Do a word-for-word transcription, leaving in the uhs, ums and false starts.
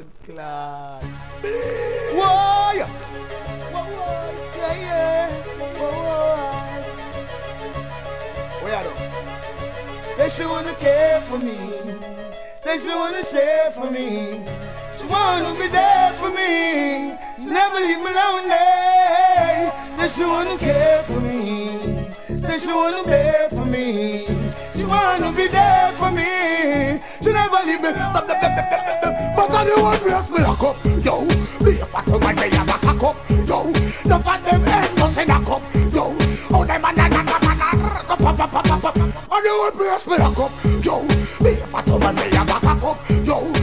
clot. Whoa, yeah. Whoa, whoa, yeah, yeah. Whoa, whoa. Where are you? Say she wanna care for me. Say she wanna share for me. She wanna be there for me. She never leave me lonely. Say she wanna care for me. Say she wanna bear for me. She wanna be there for me. She never leave me. But I don't want to ask me lock up. Yo, be a fat woman, they have a cock up. Yo, no fat them ain't nothing a cup. Yo, oh them a na na na na na. I don't want to ask me lock up. Yo, be a fat woman, they have a cock up. Yo.